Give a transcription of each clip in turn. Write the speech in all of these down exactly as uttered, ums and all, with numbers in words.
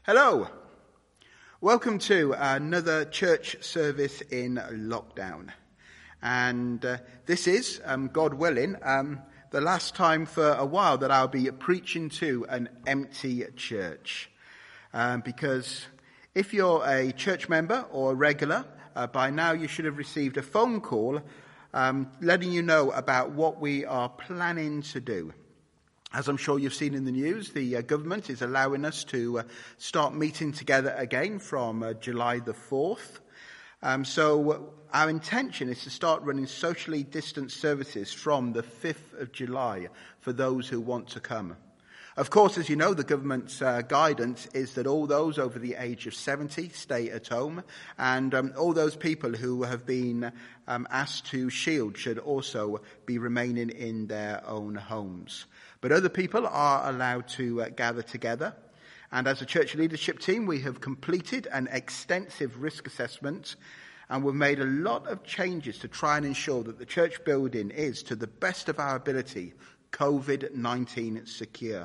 Hello. Welcome to another church service in lockdown. And uh, this is, um, God willing, um, the last time for a while that I'll be preaching to an empty church. Um, because if you're a church member or a regular, uh, by now you should have received a phone call um, letting you know about what we are planning to do. As I'm sure you've seen in the news, the uh, government is allowing us to uh, start meeting together again from uh, July the fourth. Um, so uh, our intention is to start running socially distanced services from the fifth of July for those who want to come. Of course, as you know, the government's uh, guidance is that all those over the age of seventy stay at home, and um, all those people who have been um, asked to shield should also be remaining in their own homes. But other people are allowed to uh, gather together. And as a church leadership team, we have completed an extensive risk assessment, and we've made a lot of changes to try and ensure that the church building is, to the best of our ability, covid nineteen secure.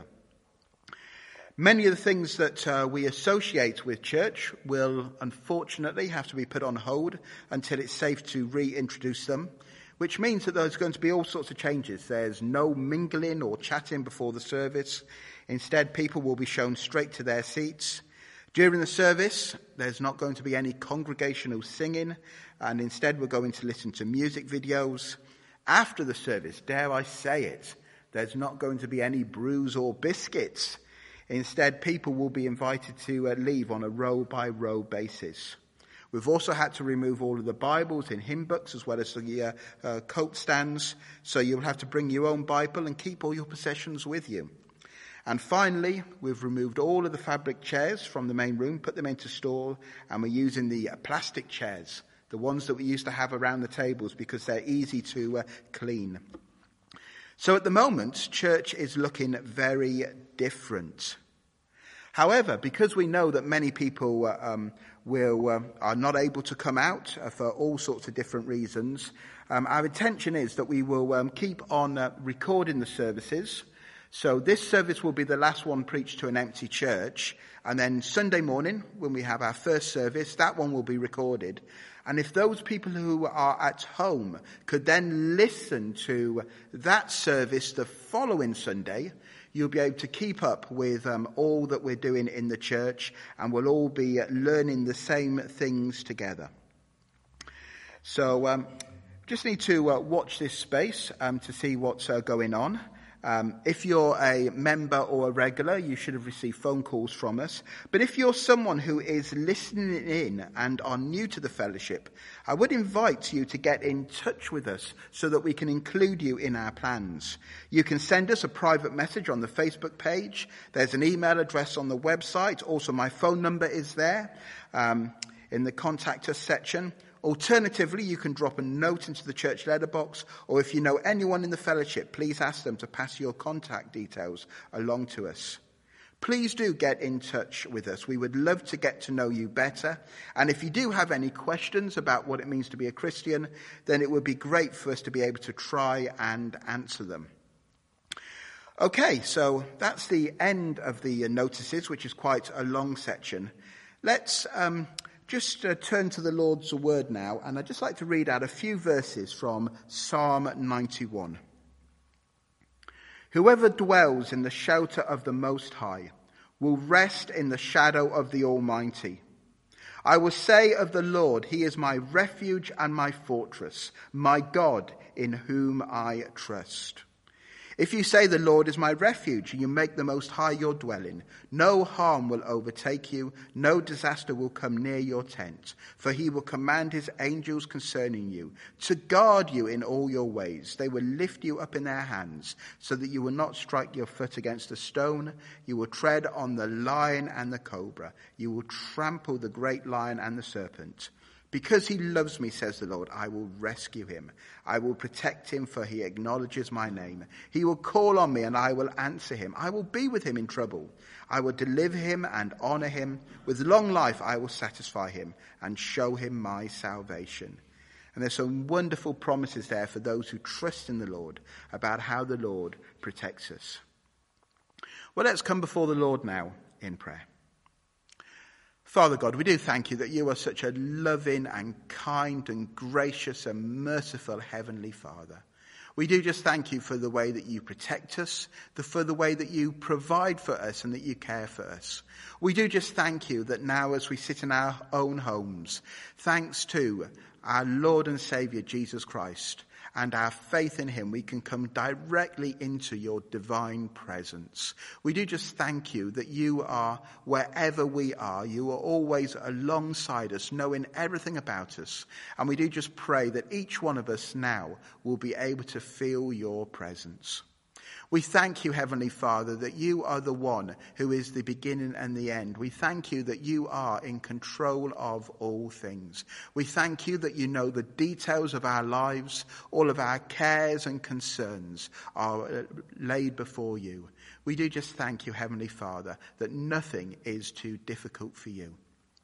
Many of the things that uh, we associate with church will unfortunately have to be put on hold until it's safe to reintroduce them, which means that there's going to be all sorts of changes. There's no mingling or chatting before the service. Instead, people will be shown straight to their seats. During the service, there's not going to be any congregational singing, and instead we're going to listen to music videos. After the service, dare I say it, there's not going to be any brews or biscuits. Instead, people will be invited to uh, leave on a row-by-row basis. We've also had to remove all of the Bibles in hymn books as well as the uh, uh, coat stands, so you'll have to bring your own Bible and keep all your possessions with you. And finally, we've removed all of the fabric chairs from the main room, put them into store, and we're using the uh, plastic chairs, the ones that we used to have around the tables because they're easy to uh, clean. So at the moment, church is looking very different. However, because we know that many people uh, um, will uh, are not able to come out uh, for all sorts of different reasons, um, our intention is that we will um, keep on uh, recording the services. So this service will be the last one preached to an empty church, and then Sunday morning, when we have our first service, that one will be recorded. And if those people who are at home could then listen to that service the following Sunday, you'll be able to keep up with um, all that we're doing in the church, and we'll all be learning the same things together. So um, just need to uh, watch this space um, to see what's uh, going on. Um, if you're a member or a regular, you should have received phone calls from us. But if you're someone who is listening in and are new to the fellowship, I would invite you to get in touch with us so that we can include you in our plans. You can send us a private message on the Facebook page. There's an email address on the website. Also, my phone number is there um, in the contact us section. Alternatively, you can drop a note into the church letterbox, or if you know anyone in the fellowship, please ask them to pass your contact details along to us. Please do get in touch with us. We would love to get to know you better. And if you do have any questions about what it means to be a Christian, then it would be great for us to be able to try and answer them. Okay, so that's the end of the notices, which is quite a long section. Let's um, just uh, turn to the Lord's word now, and I'd just like to read out a few verses from Psalm ninety-one. Whoever dwells in the shelter of the Most High will rest in the shadow of the Almighty. I will say of the Lord, He is my refuge and my fortress, my God in whom I trust. If you say the Lord is my refuge, and you make the Most High your dwelling, no harm will overtake you, no disaster will come near your tent. For he will command his angels concerning you, to guard you in all your ways. They will lift you up in their hands, so that you will not strike your foot against a stone. You will tread on the lion and the cobra. You will trample the great lion and the serpent. Because he loves me, says the Lord, I will rescue him. I will protect him, for he acknowledges my name. He will call on me, and I will answer him. I will be with him in trouble. I will deliver him and honor him. With long life I will satisfy him and show him my salvation. And there's some wonderful promises there for those who trust in the Lord about how the Lord protects us. Well, let's come before the Lord now in prayer. Father God, we do thank you that you are such a loving and kind and gracious and merciful Heavenly Father. We do just thank you for the way that you protect us, the, for the way that you provide for us and that you care for us. We do just thank you that now as we sit in our own homes, thanks to our Lord and Saviour Jesus Christ and our faith in him, we can come directly into your divine presence. We do just thank you that you are wherever we are. You are always alongside us, knowing everything about us. And we do just pray that each one of us now will be able to feel your presence. We thank you, Heavenly Father, that you are the one who is the beginning and the end. We thank you that you are in control of all things. We thank you that you know the details of our lives. All of our cares and concerns are laid before you. We do just thank you, Heavenly Father, that nothing is too difficult for you.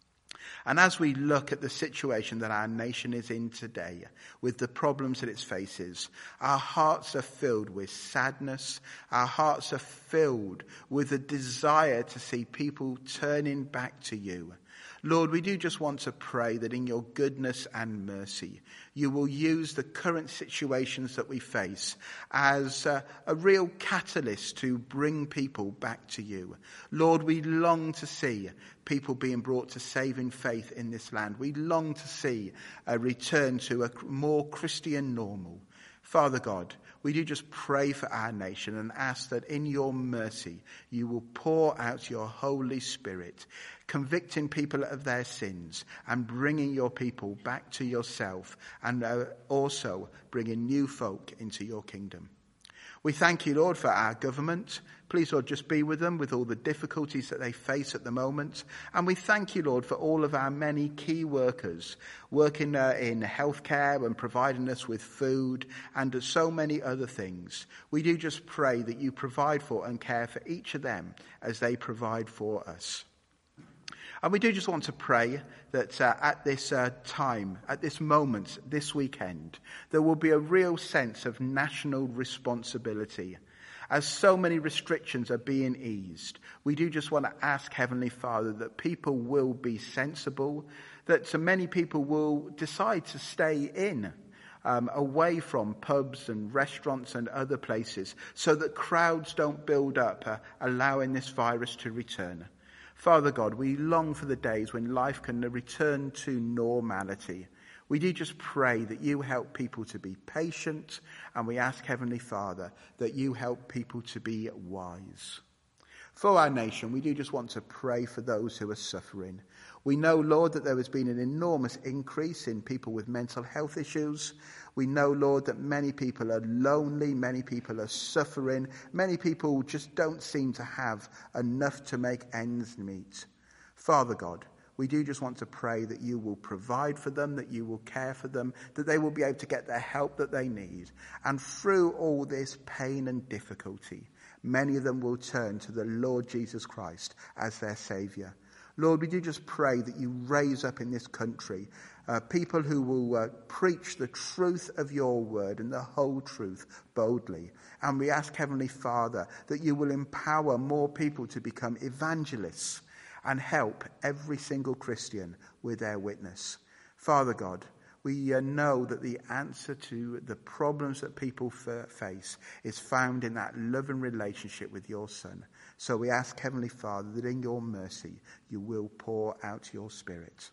And as we look at the situation that our nation is in today, with the problems that it faces, our hearts are filled with sadness. Our hearts are filled with a desire to see people turning back to you. Lord, we do just want to pray that in your goodness and mercy, you will use the current situations that we face as a, a real catalyst to bring people back to you. Lord, we long to see people being brought to saving faith in this land. We long to see a return to a more Christian normal. Father God, we do just pray for our nation and ask that in your mercy you will pour out your Holy Spirit, convicting people of their sins and bringing your people back to yourself, and uh, also bringing new folk into your kingdom. We thank you, Lord, for our government. Please, Lord, just be with them with all the difficulties that they face at the moment. And we thank you, Lord, for all of our many key workers working uh, in healthcare and providing us with food and so many other things. We do just pray that you provide for and care for each of them as they provide for us. And we do just want to pray that uh, at this uh, time, at this moment, this weekend, there will be a real sense of national responsibility. As so many restrictions are being eased, we do just want to ask Heavenly Father that people will be sensible, that so many people will decide to stay in, um, away from pubs and restaurants and other places, so that crowds don't build up, uh, allowing this virus to return. Father God, we long for the days when life can return to normality. We do just pray that you help people to be patient, and we ask, Heavenly Father, that you help people to be wise. For our nation, we do just want to pray for those who are suffering. We know, Lord, that there has been an enormous increase in people with mental health issues. We know, Lord, that many people are lonely, many people are suffering, many people just don't seem to have enough to make ends meet. Father God, we do just want to pray that you will provide for them, that you will care for them, that they will be able to get the help that they need. And through all this pain and difficulty, many of them will turn to the Lord Jesus Christ as their Saviour. Lord, we do just pray that you raise up in this country uh, people who will uh, preach the truth of your word and the whole truth boldly. And we ask, Heavenly Father, that you will empower more people to become evangelists and help every single Christian with their witness. Father God, we uh, know that the answer to the problems that people f- face is found in that loving relationship with your Son. So we ask, Heavenly Father, that in your mercy you will pour out your Spirit.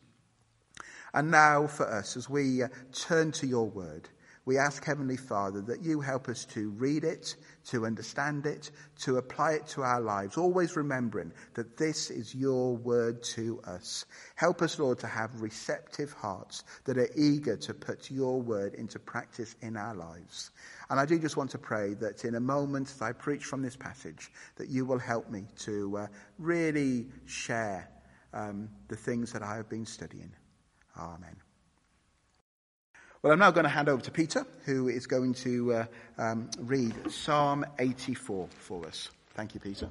And now for us, as we uh, turn to your word, we ask, Heavenly Father, that you help us to read it, to understand it, to apply it to our lives, always remembering that this is your word to us. Help us, Lord, to have receptive hearts that are eager to put your word into practice in our lives. And I do just want to pray that in a moment as I preach from this passage, that you will help me to uh, really share um, the things that I have been studying. Amen. Well, I'm now going to hand over to Peter, who is going to uh, um, read Psalm eighty-four for us. Thank you, Peter.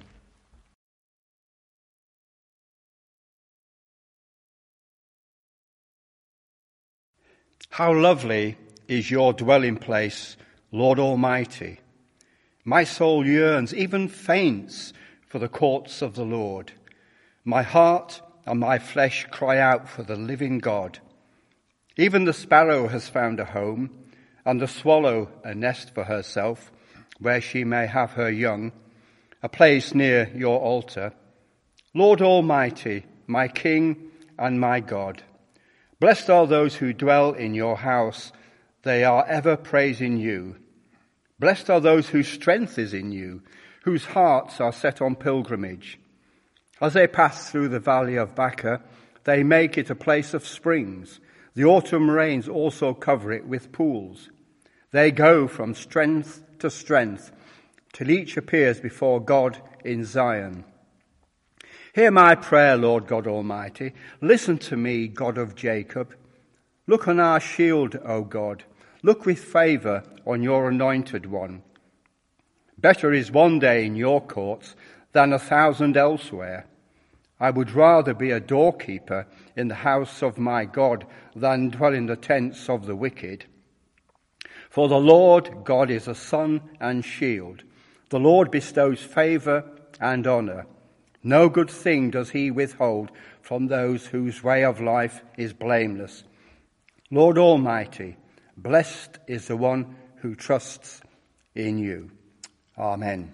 How lovely is your dwelling place, Lord Almighty. My soul yearns, even faints, for the courts of the Lord. My heart and my flesh cry out for the living God. Even the sparrow has found a home, and the swallow a nest for herself, where she may have her young, a place near your altar. Lord Almighty, my King and my God, blessed are those who dwell in your house. They are ever praising you. Blessed are those whose strength is in you, whose hearts are set on pilgrimage. As they pass through the valley of Baca, they make it a place of springs. The autumn rains also cover it with pools. They go from strength to strength, till each appears before God in Zion. Hear my prayer, Lord God Almighty. Listen to me, God of Jacob. Look on our shield, O God. Look with favour on your anointed one. Better is one day in your courts than a thousand elsewhere. I would rather be a doorkeeper in the house of my God than dwell in the tents of the wicked. For the Lord God is a sun and shield. The Lord bestows favour and honour. No good thing does he withhold from those whose way of life is blameless. Lord Almighty, blessed is the one who trusts in you. Amen.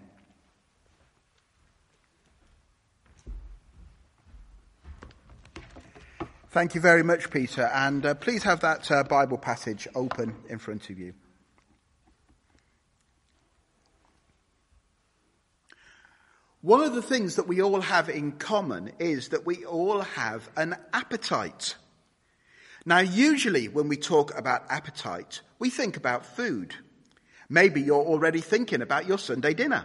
Thank you very much, Peter. And uh, please have that uh, Bible passage open in front of you. One of the things that we all have in common is that we all have an appetite. Now, usually when we talk about appetite, we think about food. Maybe you're already thinking about your Sunday dinner.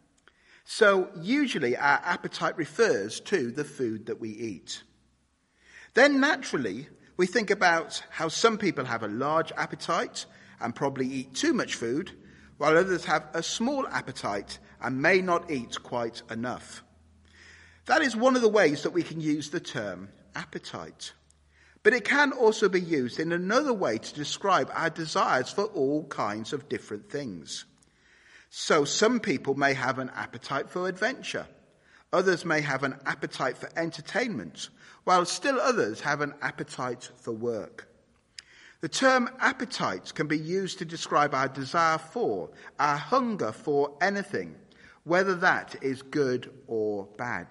So usually our appetite refers to the food that we eat. Then naturally, we think about how some people have a large appetite and probably eat too much food, while others have a small appetite and may not eat quite enough. That is one of the ways that we can use the term appetite. But it can also be used in another way to describe our desires for all kinds of different things. So some people may have an appetite for adventure. Others may have an appetite for entertainment, while still others have an appetite for work. The term appetite can be used to describe our desire for, our hunger for anything, whether that is good or bad.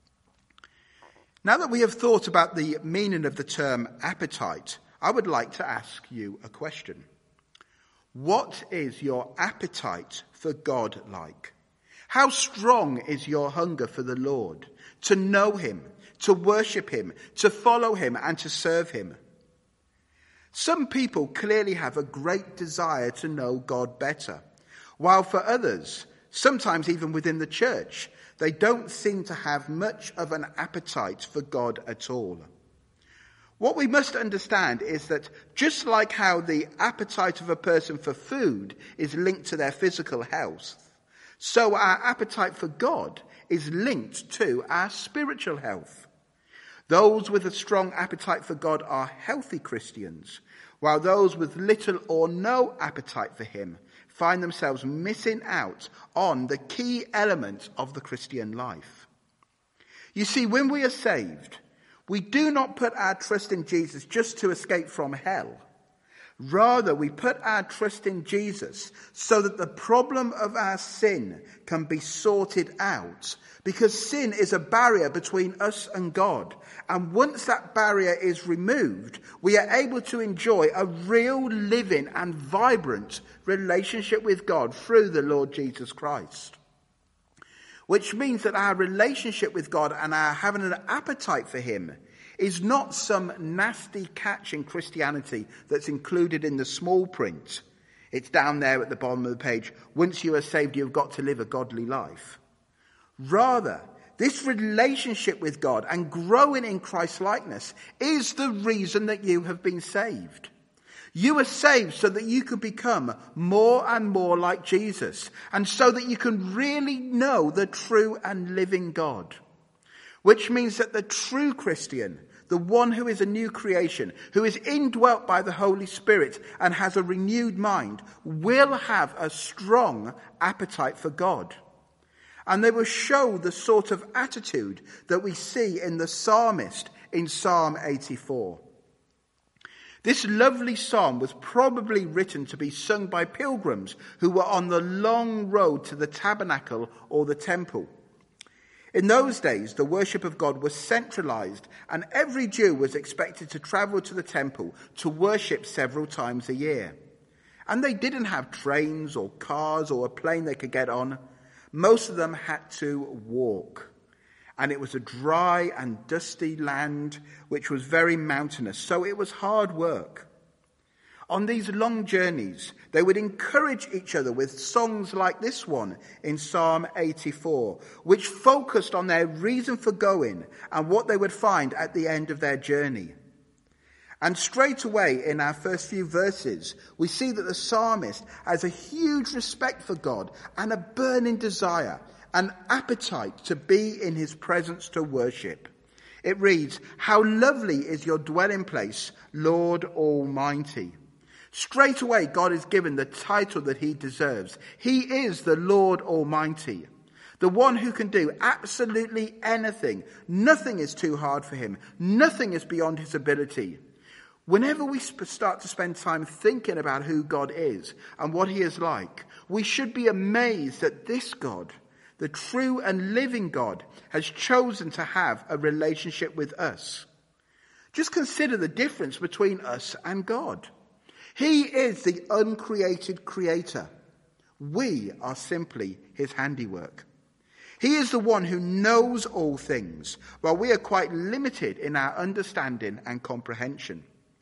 Now that we have thought about the meaning of the term appetite, I would like to ask you a question. What is your appetite for God like? How strong is your hunger for the Lord, to know him, to worship him, to follow him, and to serve him? Some people clearly have a great desire to know God better, while for others, sometimes even within the church, they don't seem to have much of an appetite for God at all. What we must understand is that just like how the appetite of a person for food is linked to their physical health, so our appetite for God is linked to our spiritual health. Those with a strong appetite for God are healthy Christians, while those with little or no appetite for him find themselves missing out on the key element of the Christian life. You see, when we are saved, we do not put our trust in Jesus just to escape from hell. Rather, we put our trust in Jesus so that the problem of our sin can be sorted out, because sin is a barrier between us and God. And once that barrier is removed, we are able to enjoy a real, living and vibrant relationship with God through the Lord Jesus Christ. Which means that our relationship with God and our having an appetite for him is not some nasty catch in Christianity that's included in the small print. It's down there at the bottom of the page. Once you are saved, you've got to live a godly life. Rather, this relationship with God and growing in Christ's likeness is the reason that you have been saved. You are saved so that you can become more and more like Jesus, and so that you can really know the true and living God. Which means that the true Christian, the one who is a new creation, who is indwelt by the Holy Spirit and has a renewed mind, will have a strong appetite for God. And they will show the sort of attitude that we see in the psalmist in Psalm eighty-four. This lovely psalm was probably written to be sung by pilgrims who were on the long road to the tabernacle or the temple. In those days, the worship of God was centralized, and every Jew was expected to travel to the temple to worship several times a year. And they didn't have trains or cars or a plane they could get on. Most of them had to walk. And it was a dry and dusty land which was very mountainous, so it was hard work. On these long journeys, they would encourage each other with songs like this one in Psalm eighty-four, which focused on their reason for going and what they would find at the end of their journey. And straight away in our first few verses, we see that the psalmist has a huge respect for God and a burning desire, an appetite to be in his presence to worship. It reads, "How lovely is your dwelling place, Lord Almighty." Straight away, God is given the title that he deserves. He is the Lord Almighty, the one who can do absolutely anything. Nothing is too hard for him. Nothing is beyond his ability. Whenever we start to spend time thinking about who God is and what he is like, we should be amazed that this God, the true and living God, has chosen to have a relationship with us. Just consider the difference between us and God. He is the uncreated creator. We are simply his handiwork. He is the one who knows all things, while we are quite limited in our understanding and comprehension.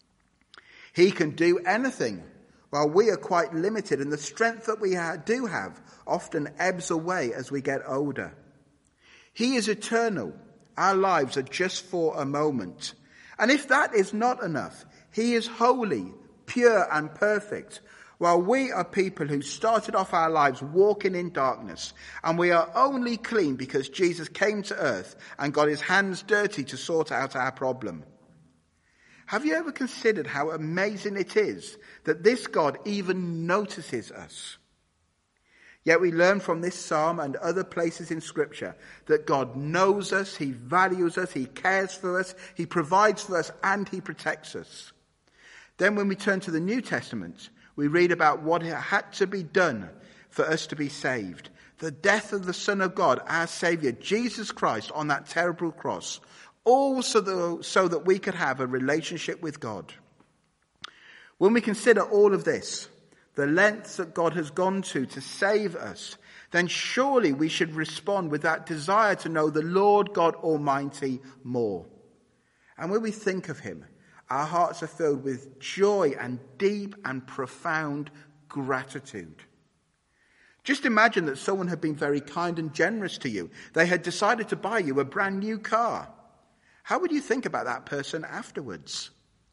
He can do anything, while we are quite limited, and the strength that we do have often ebbs away as we get older. He is eternal. Our lives are just for a moment. And if that is not enough, he is holy, pure and perfect, while we are people who started off our lives walking in darkness, and we are only clean because Jesus came to earth and got his hands dirty to sort out our problem. Have you ever considered how amazing it is that this God even notices us? Yet we learn from this psalm and other places in Scripture that God knows us, he values us, he cares for us, he provides for us, and he protects us. Then when we turn to the New Testament, we read about what had to be done for us to be saved. The death of the Son of God, our Saviour, Jesus Christ, on that terrible cross, all so that, so that we could have a relationship with God. When we consider all of this, the lengths that God has gone to to save us, then surely we should respond with that desire to know the Lord God Almighty more. And when we think of him, our hearts are filled with joy and deep and profound gratitude. Just imagine that someone had been very kind and generous to you. They had decided to buy you a brand new car. How would you think about that person afterwards?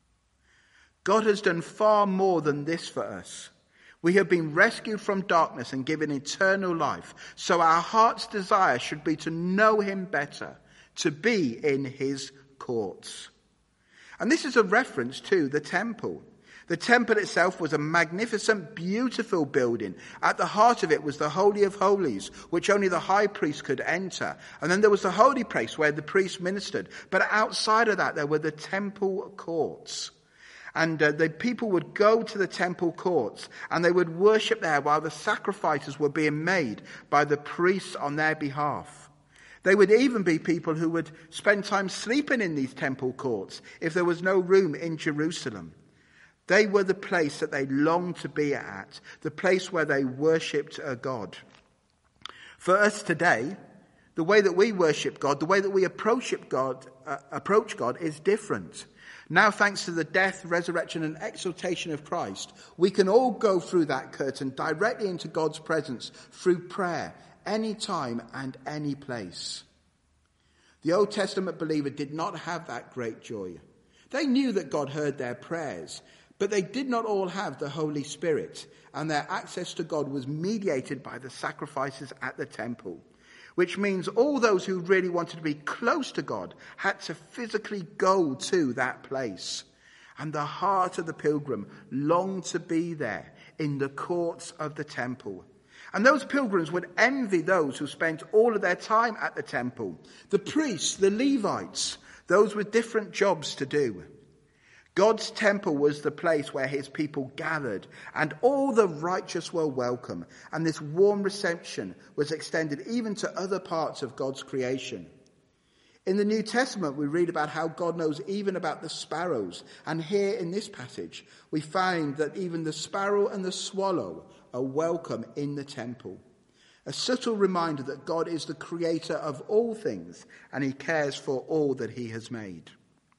God has done far more than this for us. We have been rescued from darkness and given eternal life. So our heart's desire should be to know him better, to be in his courts. And this is a reference to the temple. The temple itself was a magnificent, beautiful building. At the heart of it was the Holy of Holies, which only the high priest could enter. And then there was the holy place where the priest ministered. But outside of that, there were the temple courts. And uh, the people would go to the temple courts and they would worship there while the sacrifices were being made by the priests on their behalf. They would even be people who would spend time sleeping in these temple courts if there was no room in Jerusalem. They were the place that they longed to be at, the place where they worshipped a God. For us today, the way that we worship God, the way that we approach God, uh, approach God is different. Now, thanks to the death, resurrection and exaltation of Christ, we can all go through that curtain directly into God's presence through prayer, any time and any place. The Old Testament believer did not have that great joy. They knew that God heard their prayers, but they did not all have the Holy Spirit, and their access to God was mediated by the sacrifices at the temple, which means all those who really wanted to be close to God had to physically go to that place. And the heart of the pilgrim longed to be there in the courts of the temple. And those pilgrims would envy those who spent all of their time at the temple. The priests, the Levites, those with different jobs to do. God's temple was the place where his people gathered, and all the righteous were welcome. And this warm reception was extended even to other parts of God's creation. In the New Testament, we read about how God knows even about the sparrows. And here in this passage, we find that even the sparrow and the swallow are welcome in the temple. A subtle reminder that God is the creator of all things and he cares for all that he has made.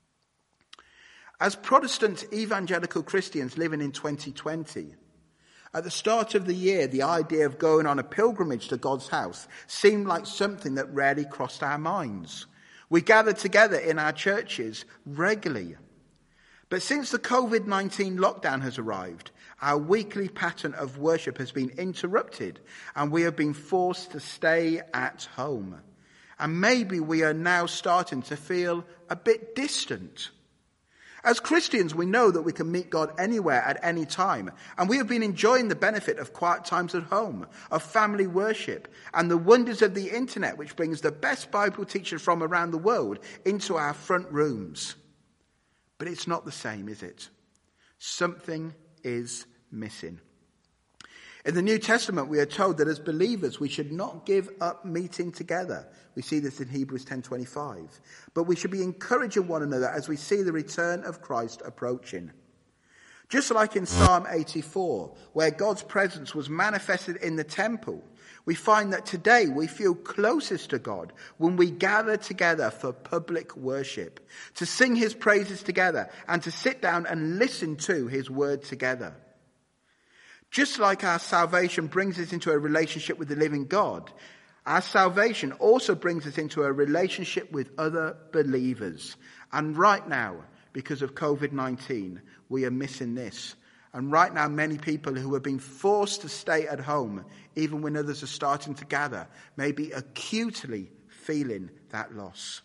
As Protestant evangelical Christians living in twenty twenty, at the start of the year, the idea of going on a pilgrimage to God's house seemed like something that rarely crossed our minds. We gather together in our churches regularly. But since the covid nineteen lockdown has arrived, our weekly pattern of worship has been interrupted and we have been forced to stay at home. And maybe we are now starting to feel a bit distant. As Christians, we know that we can meet God anywhere at any time, and we have been enjoying the benefit of quiet times at home, of family worship, and the wonders of the internet, which brings the best Bible teachers from around the world into our front rooms. But it's not the same, is it? Something is missing. In the New Testament, we are told that as believers, we should not give up meeting together. We see this in Hebrews ten twenty-five. But we should be encouraging one another as we see the return of Christ approaching. Just like in Psalm eighty-four, where God's presence was manifested in the temple, we find that today we feel closest to God when we gather together for public worship, to sing his praises together and to sit down and listen to his word together. Just like our salvation brings us into a relationship with the living God, our salvation also brings us into a relationship with other believers. And right now, because of covid nineteen, we are missing this. And right now, many people who have been forced to stay at home, even when others are starting to gather, may be acutely feeling that loss.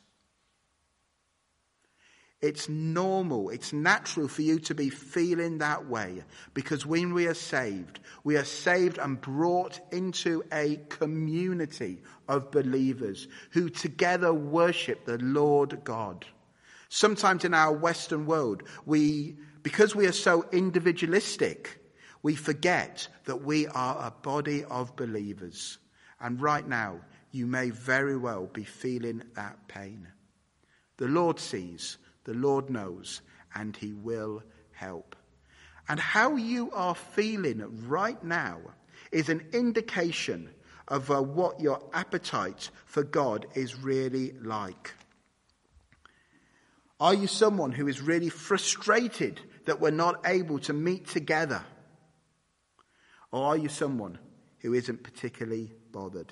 It's normal, it's natural for you to be feeling that way, because when we are saved, we are saved and brought into a community of believers who together worship the Lord God. Sometimes in our Western world, we, because we are so individualistic, we forget that we are a body of believers. And right now, you may very well be feeling that pain. The Lord sees. The Lord knows, and he will help. And how you are feeling right now is an indication of uh, what your appetite for God is really like. Are you someone who is really frustrated that we're not able to meet together? Or are you someone who isn't particularly bothered?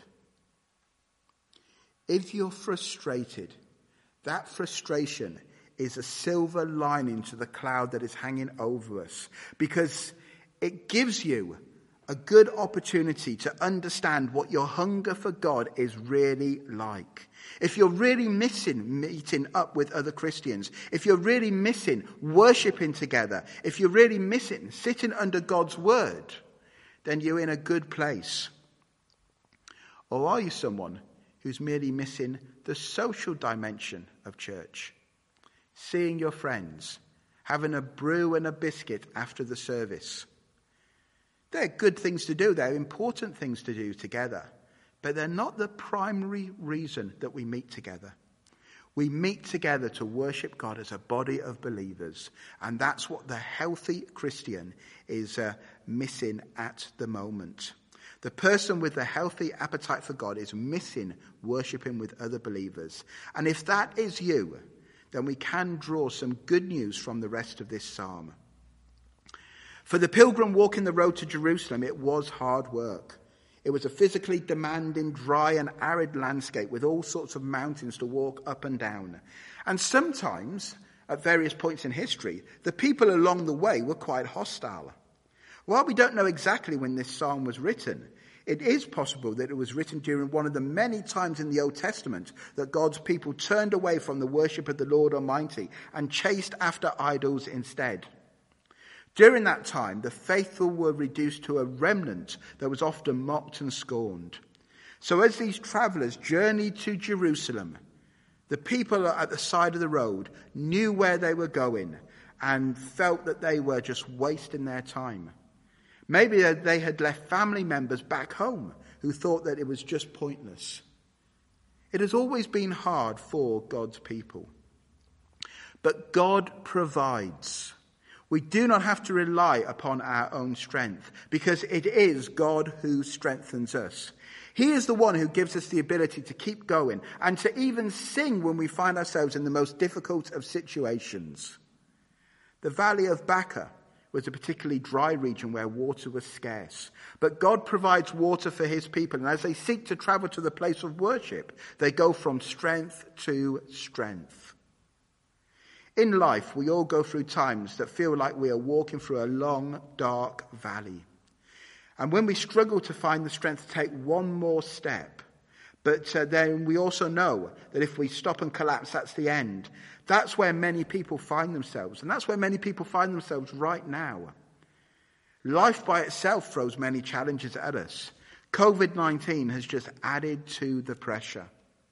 If you're frustrated, that frustration is a silver lining to the cloud that is hanging over us, because it gives you a good opportunity to understand what your hunger for God is really like. If you're really missing meeting up with other Christians, if you're really missing worshipping together, if you're really missing sitting under God's word, then you're in a good place. Or are you someone who's merely missing the social dimension of church? Seeing your friends, having a brew and a biscuit after the service. They're good things to do. They're important things to do together. But they're not the primary reason that we meet together. We meet together to worship God as a body of believers. And that's what the healthy Christian is uh, missing at the moment. The person with the healthy appetite for God is missing worshiping with other believers. And if that is you, then we can draw some good news from the rest of this psalm. For the pilgrim walking the road to Jerusalem, it was hard work. It was a physically demanding, dry and arid landscape with all sorts of mountains to walk up and down. And sometimes, at various points in history, the people along the way were quite hostile. While we don't know exactly when this psalm was written, it is possible that it was written during one of the many times in the Old Testament that God's people turned away from the worship of the Lord Almighty and chased after idols instead. During that time, the faithful were reduced to a remnant that was often mocked and scorned. So as these travellers journeyed to Jerusalem, the people at the side of the road knew where they were going and felt that they were just wasting their time. Maybe they had left family members back home who thought that it was just pointless. It has always been hard for God's people. But God provides. We do not have to rely upon our own strength because it is God who strengthens us. He is the one who gives us the ability to keep going and to even sing when we find ourselves in the most difficult of situations. The Valley of Baca was a particularly dry region where water was scarce. But God provides water for his people, and as they seek to travel to the place of worship, they go from strength to strength. In life, we all go through times that feel like we are walking through a long, dark valley. And when we struggle to find the strength to take one more step, but uh, then we also know that if we stop and collapse, that's the end. That's where many people find themselves. And that's where many people find themselves right now. Life by itself throws many challenges at us. covid nineteen has just added to the pressure.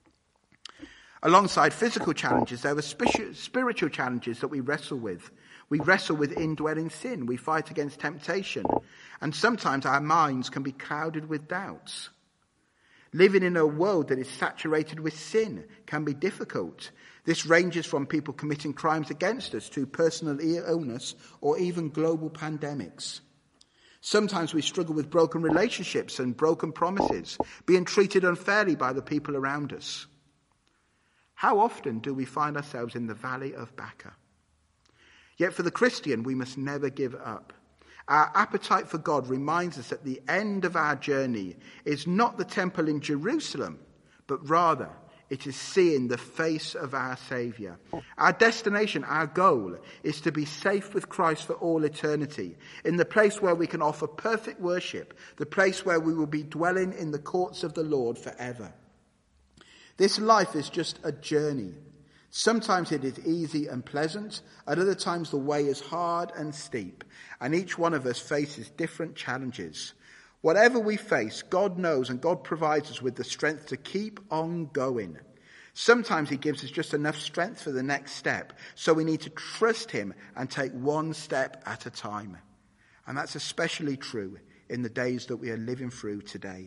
Alongside physical challenges, there are spiritual challenges that we wrestle with. We wrestle with indwelling sin. We fight against temptation. And sometimes our minds can be clouded with doubts. Living in a world that is saturated with sin can be difficult. This ranges from people committing crimes against us to personal illness or even global pandemics. Sometimes we struggle with broken relationships and broken promises, being treated unfairly by the people around us. How often do we find ourselves in the Valley of Baca? Yet for the Christian, we must never give up. Our appetite for God reminds us that the end of our journey is not the temple in Jerusalem, but rather it is seeing the face of our Saviour. Our destination, our goal, is to be safe with Christ for all eternity, in the place where we can offer perfect worship, the place where we will be dwelling in the courts of the Lord forever. This life is just a journey. Sometimes it is easy and pleasant, at other times the way is hard and steep, and each one of us faces different challenges. Whatever we face, God knows and God provides us with the strength to keep on going. Sometimes he gives us just enough strength for the next step, so we need to trust him and take one step at a time. And that's especially true in the days that we are living through today.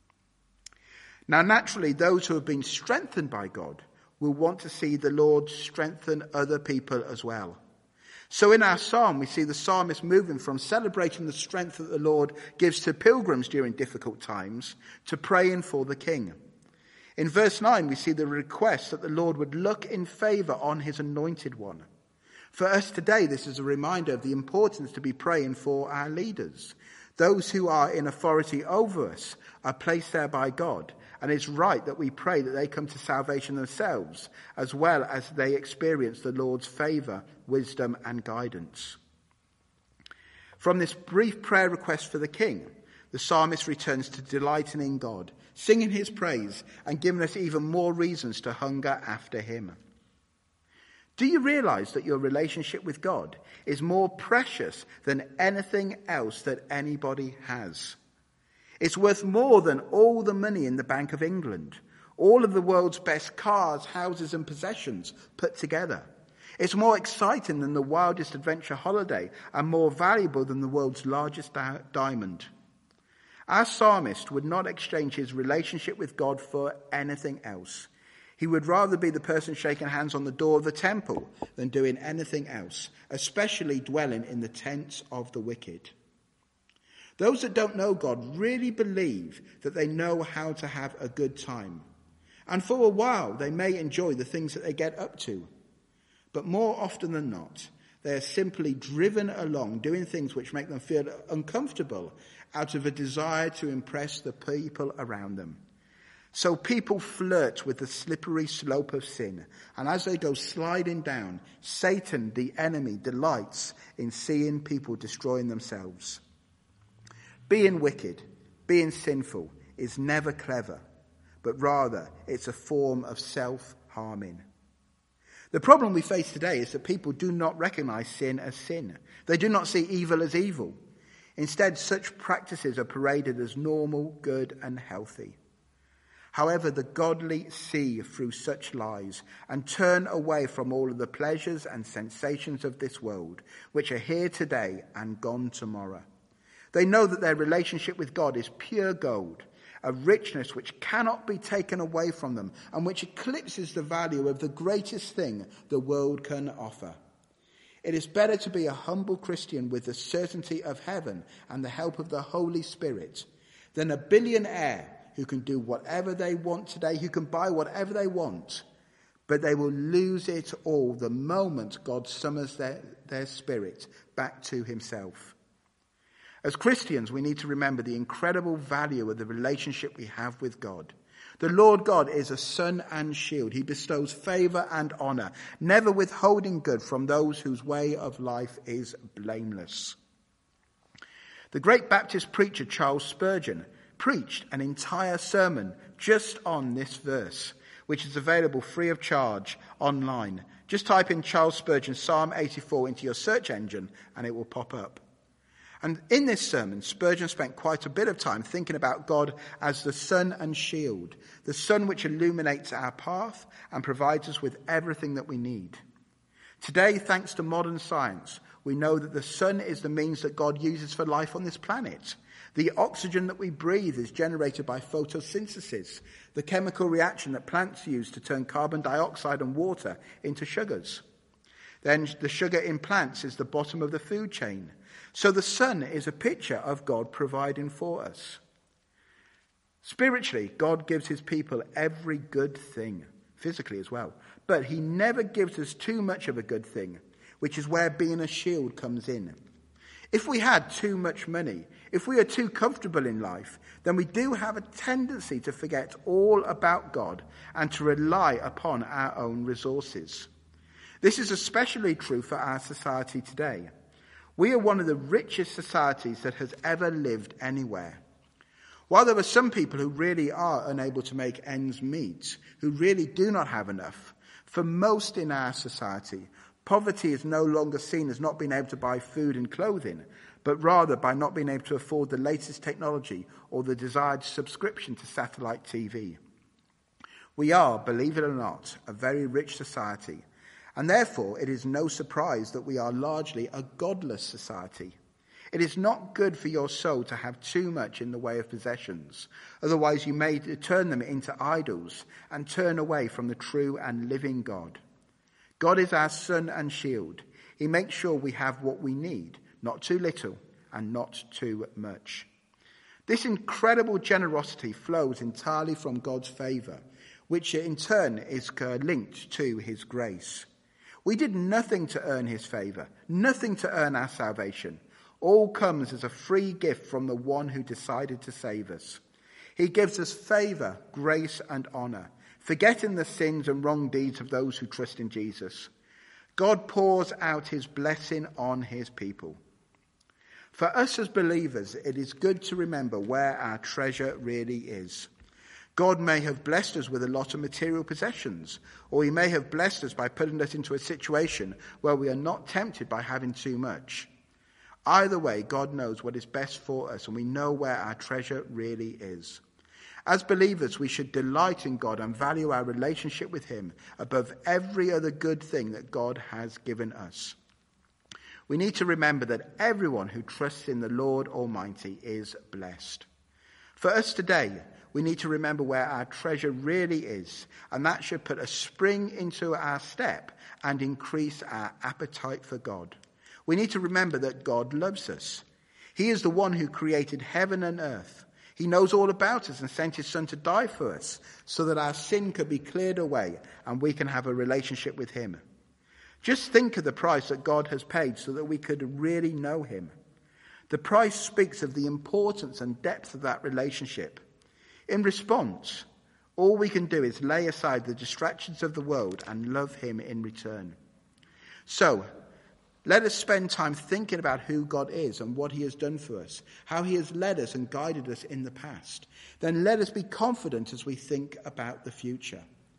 Now, naturally, those who have been strengthened by God will want to see the Lord strengthen other people as well. So in our psalm, we see the psalmist moving from celebrating the strength that the Lord gives to pilgrims during difficult times to praying for the king. In verse nine, we see the request that the Lord would look in favour on his anointed one. For us today, this is a reminder of the importance to be praying for our leaders. Those who are in authority over us are placed there by God, and it's right that we pray that they come to salvation themselves, as well as they experience the Lord's favour, wisdom and guidance. From this brief prayer request for the king, the psalmist returns to delighting in God, singing his praise and giving us even more reasons to hunger after him. Do you realise that your relationship with God is more precious than anything else that anybody has? It's worth more than all the money in the Bank of England, all of the world's best cars, houses and possessions put together. It's more exciting than the wildest adventure holiday and more valuable than the world's largest di- diamond. Our psalmist would not exchange his relationship with God for anything else. He would rather be the person shaking hands on the door of the temple than doing anything else, especially dwelling in the tents of the wicked. Those that don't know God really believe that they know how to have a good time. And for a while, they may enjoy the things that they get up to. But more often than not, they are simply driven along doing things which make them feel uncomfortable out of a desire to impress the people around them. So people flirt with the slippery slope of sin, and as they go sliding down, Satan, the enemy, delights in seeing people destroying themselves. Being wicked, being sinful, is never clever, but rather it's a form of self-harming. The problem we face today is that people do not recognize sin as sin. They do not see evil as evil. Instead, such practices are paraded as normal, good, and healthy. However, the godly see through such lies and turn away from all of the pleasures and sensations of this world, which are here today and gone tomorrow. They know that their relationship with God is pure gold, a richness which cannot be taken away from them and which eclipses the value of the greatest thing the world can offer. It is better to be a humble Christian with the certainty of heaven and the help of the Holy Spirit than a billionaire who can do whatever they want today, who can buy whatever they want, but they will lose it all the moment God summons their, their spirit back to himself. As Christians, we need to remember the incredible value of the relationship we have with God. The Lord God is a sun and shield. He bestows favour and honour, never withholding good from those whose way of life is blameless. The great Baptist preacher Charles Spurgeon preached an entire sermon just on this verse, which is available free of charge online. Just type in Charles Spurgeon Psalm eighty-four into your search engine and it will pop up. And in this sermon, Spurgeon spent quite a bit of time thinking about God as the sun and shield, the sun which illuminates our path and provides us with everything that we need. Today, thanks to modern science, we know that the sun is the means that God uses for life on this planet. The oxygen that we breathe is generated by photosynthesis, the chemical reaction that plants use to turn carbon dioxide and water into sugars. Then the sugar in plants is the bottom of the food chain. So the sun is a picture of God providing for us. Spiritually, God gives his people every good thing, physically as well. But he never gives us too much of a good thing, which is where being a shield comes in. If we had too much money, if we are too comfortable in life, then we do have a tendency to forget all about God and to rely upon our own resources. This is especially true for our society today. We are one of the richest societies that has ever lived anywhere. While there are some people who really are unable to make ends meet, who really do not have enough, for most in our society, poverty is no longer seen as not being able to buy food and clothing, but rather by not being able to afford the latest technology or the desired subscription to satellite T V. We are, believe it or not, a very rich society, and therefore it is no surprise that we are largely a godless society. It is not good for your soul to have too much in the way of possessions. Otherwise you may turn them into idols and turn away from the true and living God. God is our sun and shield. He makes sure we have what we need, not too little and not too much. This incredible generosity flows entirely from God's favour, which in turn is linked to his grace. We did nothing to earn his favour, nothing to earn our salvation. All comes as a free gift from the one who decided to save us. He gives us favour, grace and honour, forgetting the sins and wrong deeds of those who trust in Jesus. God pours out his blessing on his people. For us as believers, it is good to remember where our treasure really is. God may have blessed us with a lot of material possessions, or he may have blessed us by putting us into a situation where we are not tempted by having too much. Either way, God knows what is best for us, and we know where our treasure really is. As believers, we should delight in God and value our relationship with him above every other good thing that God has given us. We need to remember that everyone who trusts in the Lord Almighty is blessed. For us today, we need to remember where our treasure really is, and that should put a spring into our step and increase our appetite for God. We need to remember that God loves us. He is the one who created heaven and earth. He knows all about us and sent his son to die for us so that our sin could be cleared away and we can have a relationship with him. Just think of the price that God has paid so that we could really know him. The price speaks of the importance and depth of that relationship. In response, all we can do is lay aside the distractions of the world and love him in return. So, let us spend time thinking about who God is and what he has done for us, how he has led us and guided us in the past. Then let us be confident as we think about the future.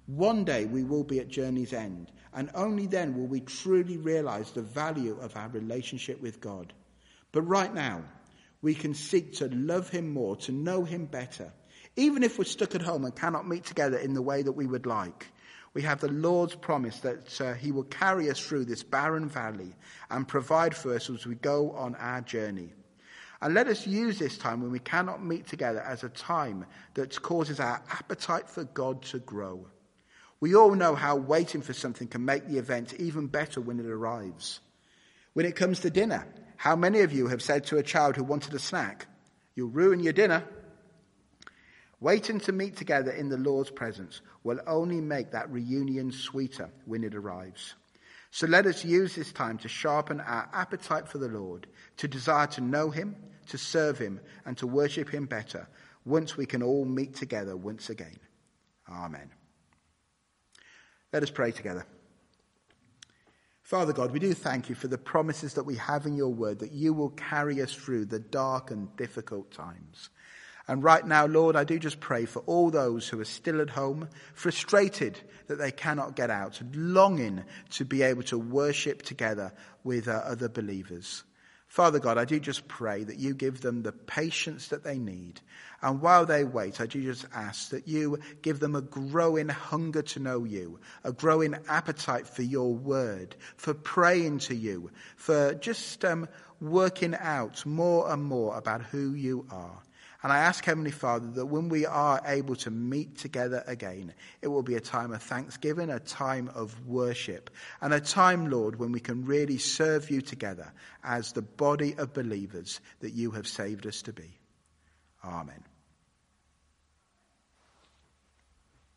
One day we will be at journey's end, and only then will we truly realize the value of our relationship with God. But right now, we can seek to love him more, to know him better. Even if we're stuck at home and cannot meet together in the way that we would like, we have the Lord's promise that uh, he will carry us through this barren valley and provide for us as we go on our journey. And let us use this time when we cannot meet together as a time that causes our appetite for God to grow. We all know how waiting for something can make the event even better when it arrives. When it comes to dinner, how many of you have said to a child who wanted a snack, "You'll ruin your dinner"? Waiting to meet together in the Lord's presence will only make that reunion sweeter when it arrives. So let us use this time to sharpen our appetite for the Lord, to desire to know him, to serve him, and to worship him better once we can all meet together once again. Amen. Let us pray together. Father God, we do thank you for the promises that we have in your word, that you will carry us through the dark and difficult times. And right now, Lord, I do just pray for all those who are still at home, frustrated that they cannot get out, longing to be able to worship together with uh, other believers. Father God, I do just pray that you give them the patience that they need. And while they wait, I do just ask that you give them a growing hunger to know you, a growing appetite for your word, for praying to you, for just um, working out more and more about who you are. And I ask, Heavenly Father, that when we are able to meet together again, it will be a time of thanksgiving, a time of worship, and a time, Lord, when we can really serve you together as the body of believers that you have saved us to be. Amen.